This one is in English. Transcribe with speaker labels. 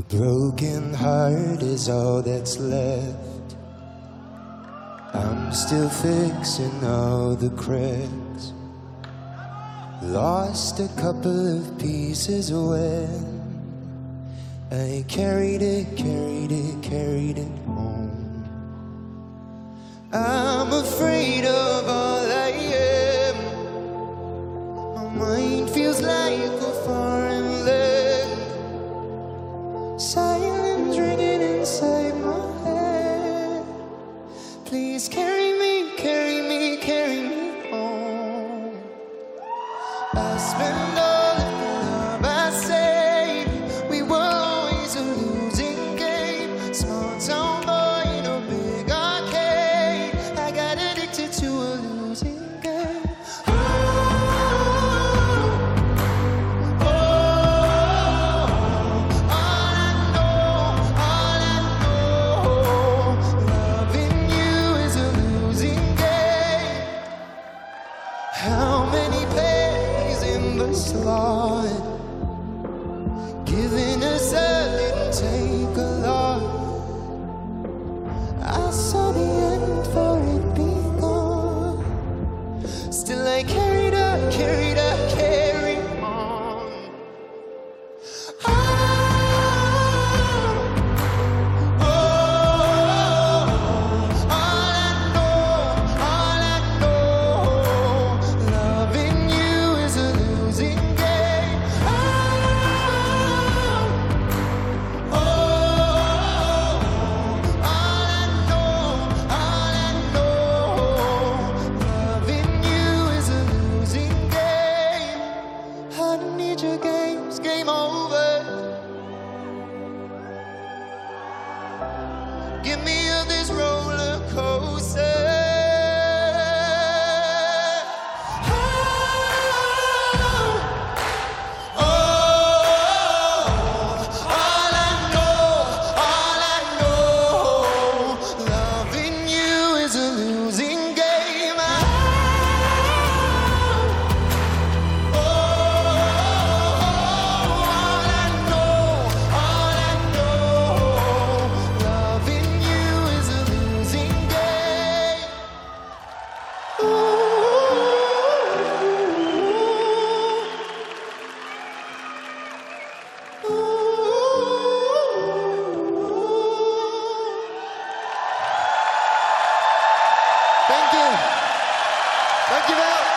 Speaker 1: The broken heart is all that's left. I'm still fixing all the cracks. Lost a couple of pieces when I carried it home. I'm afraid of all I am. My mind feels like a foreign land. Silence ringing inside my head. Please carry me, carry me, carry me home. I spend all of the love I saved. We were always a losing game. Small town boy in a big arcade. I got addicted to a losing game. How many plays in the slot? Giving us a little, take a lot. I saw the end for it being gone. Still I carried on. Your game's game over. Get me on this roller coaster. All I know, loving you is a losing game. Thank you. Thank you, Val.